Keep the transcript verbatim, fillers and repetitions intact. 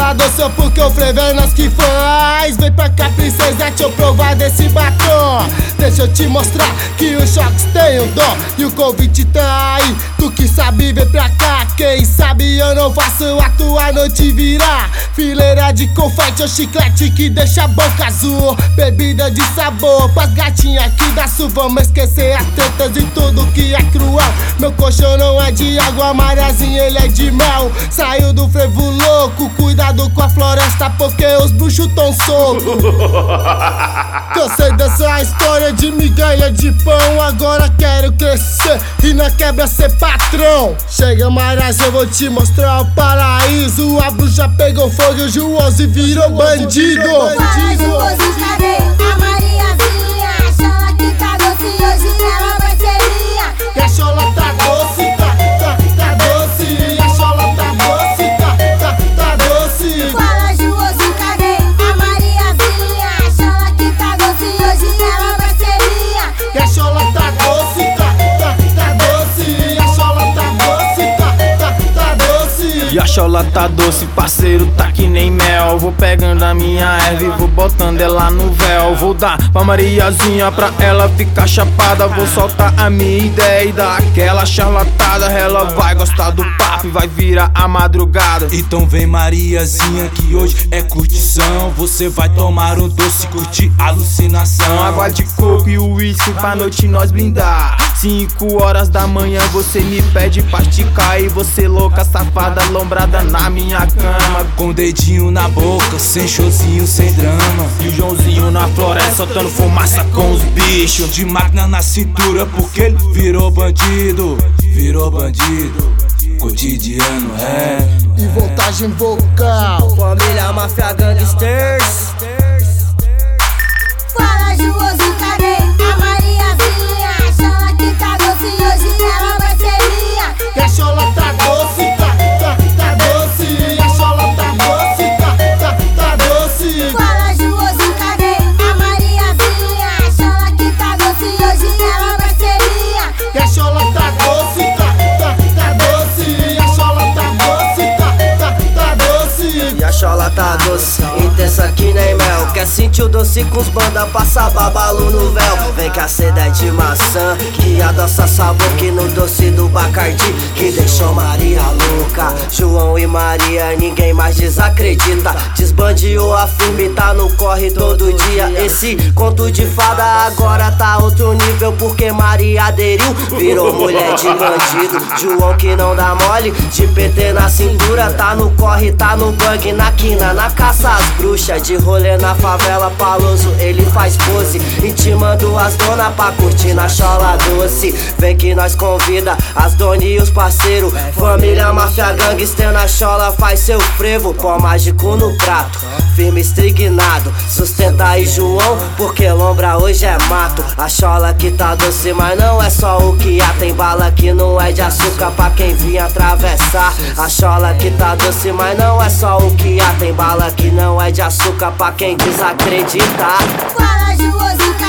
tá doce porque o frevo é nós que faz. Vem pra cá, princesa, deixa eu provar desse batom. Deixa eu te mostrar que o Shox tem um dom e o convite tá aí. Tu que sabe, vem pra cá. Quem sabe eu não faço a tua noite virar. Fileira de confete ou chiclete que deixa a boca azul. Bebida de sabor pras gatinhas que dá sul. Vamos esquecer as tretas e tudo que é cruel. Meu colchão não é de água, Mariazinha, ele é de mel. Saiu do frevo louco, cuidado com a floresta porque os bruxos tão soltos. Cansei dessa história de migalha de pão. Agora quero crescer e na quebra ser patrão. Chega, Mariazinha, eu vou te mostrar o paraíso. A bruxa pegou fogo e o Joãozinho virou bandido. Bandido. A Mariazinha, a chola que tá doce, hoje ela vai ser minha. E a chola tá doce, tá, tá, tá doce. E a chola tá doce, tá, tá, tá doce. Fala, Joãozinho, cadê a Mariazinha? A chola que tá doce, hoje ela vai ser minha. E a chola tá doce, tá, tá, tá doce. E a chola tá doce, tá, tá, tá doce. E a chola tá doce, parceiro, tá que nem mel. Vou pegando a minha erva e vou botando ela no véu. Vou dar pra Mariazinha pra ela ficar chapada. Vou soltar a minha ideia e dar aquela charlatada. Ela vai gostar do papo e vai virar a madrugada. Então vem, Mariazinha, que hoje é curtição. Você vai tomar um doce e curtir alucinação. Água de coco e uísque pra noite nós brindar. Cinco horas da manhã você me pede pra esticar. E você louca, safada, lombrada na minha cama. Com dedinho na boca, sem showzinho, sem drama. E o Joãozinho na floresta soltando fumaça com os bichos. De máquina na cintura porque ele virou bandido. Virou bandido, cotidiano é. E voltagem vocal. Família Máfia Gangsters. Fala, Joãozinho, cadê a Mariazinha? A chola que tá doce, hoje ela vai ser minha. E a chola tá doce, tá, tá, tá doce. E a chola tá doce, tá, tá, tá doce. Fala, Joãozinho, cadê a Mariazinha? A chola que tá doce, hoje ela vai ser minha. E a chola tá doce, tá, tá, tá doce. E a chola tá doce, tá, tá, tá doce. E a chola tá doce, intensa que nem mel. Quer sentir o doce com os banda, passa babalu no véu. Vem que a seda é de maçã, que adoça sabor que no doce do Bacardi, que deixou Maria louca. João e Maria, ninguém mais desacredita. Desbandeou a firme, tá no corre todo dia. Esse conto de fada agora tá outro nível, porque Maria aderiu, virou mulher de bandido. João que não dá mole, de P T na cintura. Tá no corre, tá no bang, na quina, na caça às bruxas. De rolê na favela, Paloso, ele faz pose, intimando as donas pra curtir na chola doce. Vem que nós convida as donas e os parceiros. Família Máfia Gangster na chola faz seu frevo. Pó mágico no prato, firme estrignado. Sustenta aí, João, porque lombra hoje é mato. A chola que tá doce, mas não é só o que há. Tem bala que não é de açúcar pra quem vinha atravessar. A chola que tá doce, mas não é só o que há. Tem bala que não é de açúcar pra quem desacreditar. Fala, Joãozinho,